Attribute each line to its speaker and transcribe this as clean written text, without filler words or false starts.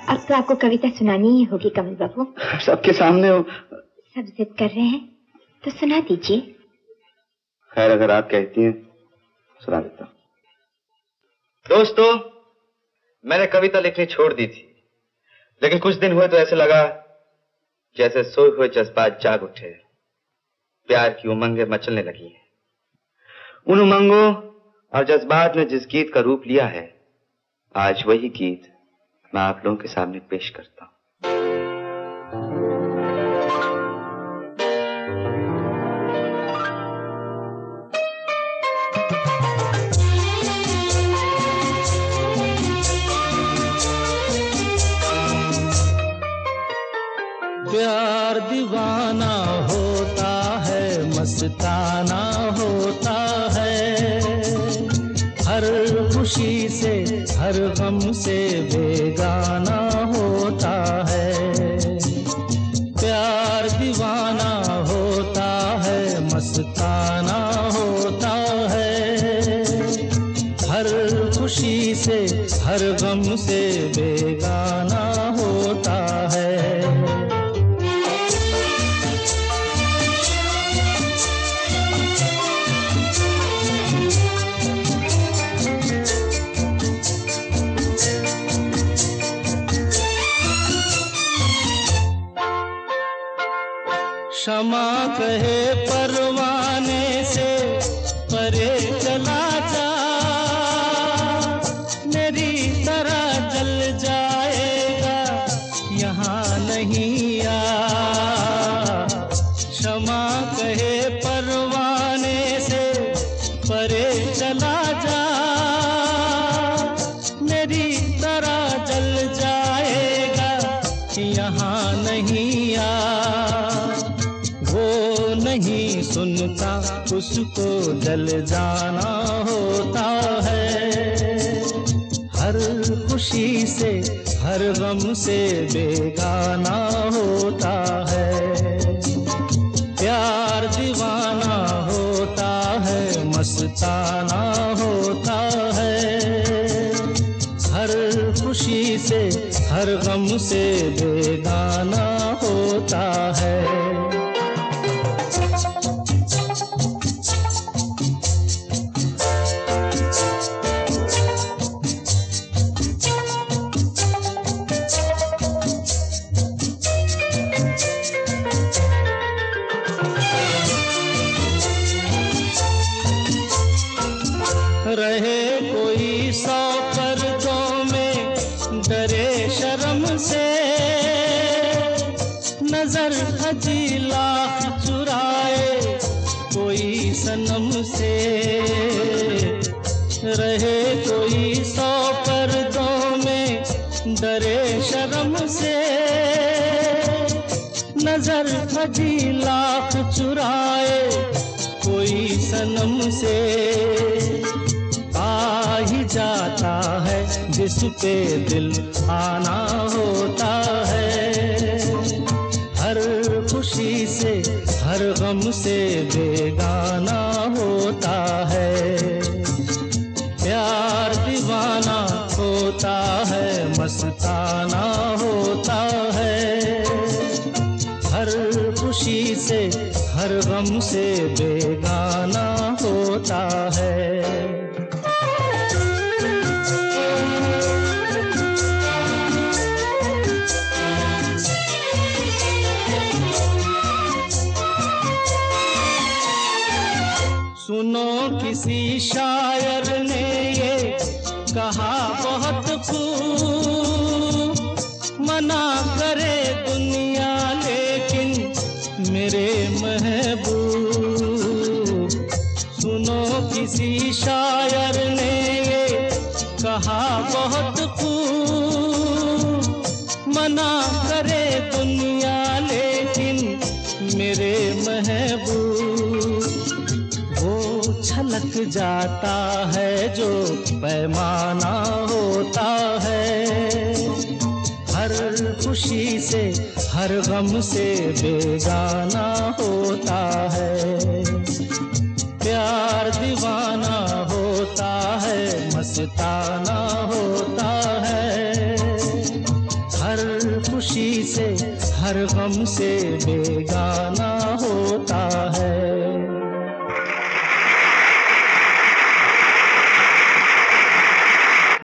Speaker 1: अब तो आपको कविता सुनानी ही होगी कमल बाबू।
Speaker 2: सबके सामने हो।
Speaker 1: सब जिद कर रहे हैं तो सुना दीजिए।
Speaker 2: खैर, अगर आप कहती हैं सुना देता हूं। दोस्तों, मैंने कविता लिखनी छोड़ दी थी, लेकिन कुछ दिन हुए तो ऐसे लगा जैसे सोए हुए जज्बात जाग उठे, प्यार की उमंगें मचलने लगी हैं। उन उमंगों और जज्बात ने जिस गीत का रूप लिया है, आज वही गीत मैं आप लोगों के सामने पेश करता हूं।
Speaker 3: प्यार दीवाना होता है, मस्ताना होता है, हर खुशी से हर गम से बेगाना होता है। प्यार दीवाना होता है, मस्ताना होता है, हर खुशी से हर गम से बेगाना होता है। क्षमा कहे परवाने से परे चला जा, मेरी तरह जल जाएगा यहाँ नहीं आ। क्षमा कहे परवाने से परे चला जा, मेरी तरह जल जाएगा यहाँ नहीं आ। वो नहीं सुनता, उसको जल जाना होता है, हर खुशी से हर गम से बेगाना होता है। प्यार दीवाना होता है, मस्ताना होता है, हर खुशी से हर गम से बेगाना होता है। रहे कोई 100 पर्दों में, डरे शर्म से, नजर हजी लाख चुराए कोई सनम से। रहे कोई 100 पर्दों में, डरे शर्म से, नजर हजी लाख चुराए कोई सनम से। आ ही जाता है जिस पे दिल आना होता है, हर खुशी से हर गम से बेगाना होता है। प्यार दीवाना होता है, मस्ताना होता है, हर खुशी से हर गम से बेगाना होता है। सुनो किसी शायर ने ये कहा बहुत खूब, मना करे दुनिया लेकिन मेरे महबूब। सुनो किसी शायर ने ये कहा बहुत खूब, मना करे दुनिया लेकिन मेरे महबूब। छलक जाता है जो पैमाना होता है, हर खुशी से हर गम से बेगाना होता है। प्यार दीवाना होता है, मस्ताना होता है, हर गम से बेगाना हो